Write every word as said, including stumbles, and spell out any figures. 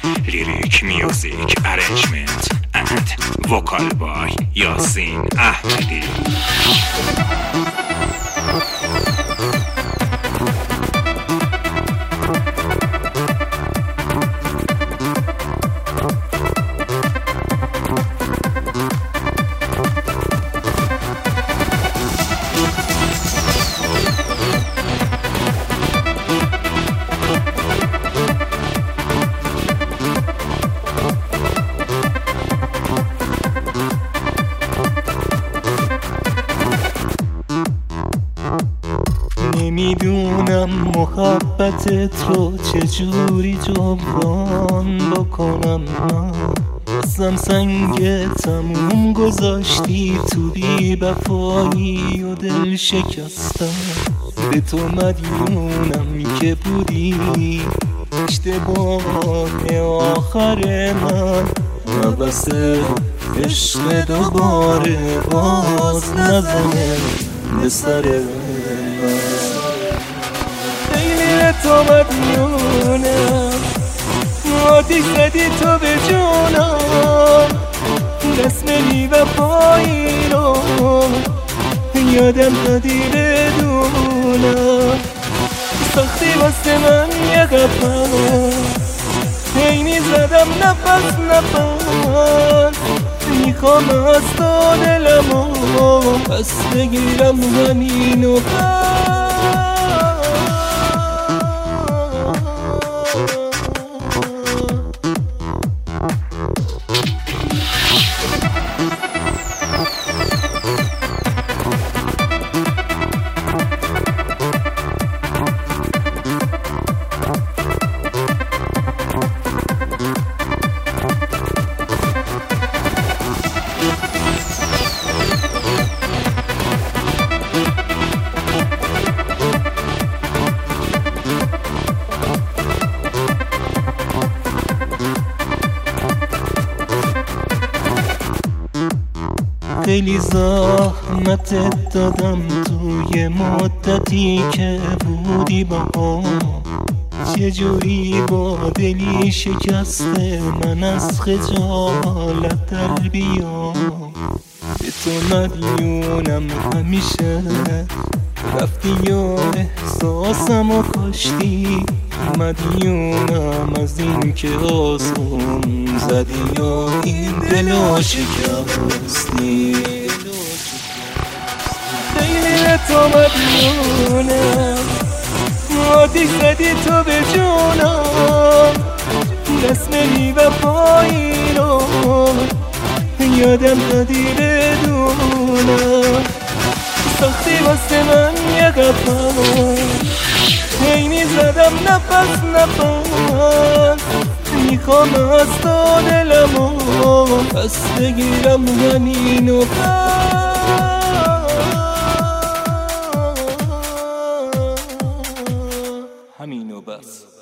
Lyric music arrangement and vocal by Yasin Ahmadi. نمیدونم محبتت رو چجوری جبران بکنم. من بازم سنگ تموم گذاشتی تو بی وفایی و دل شکستم. به تو مدیونم که بودی اشتباه آخر من. نبس عشق دوباره باز نزنه به سر تو مدیونم. آتیش زدی تو به جونم. رسم و پایی رو یادم دادی بدونم. ساختی واسه من یه قفل حینی زدم نفس نفس. میخوام از تو دلمو پس بگیرم همینو پس. خیلی زحمتت دادم توی مدتی که بودی با هم. چجوری با دلی شکسته من از خجالت در بیام. به تو مدیونم همیشه رفتی و احساسم و کشتی. مدیونم از این که آسون زدی و این دلو شکستی. خیلی تو مدیونم. آتیش زدی تو به جونم. رسم و پایی رو یادم دادی بدونم. ساختی واسه من یه قفل حینی زدم نفس نفس. میخوام از تو دلمو پس بگیرم همینو همینو بس.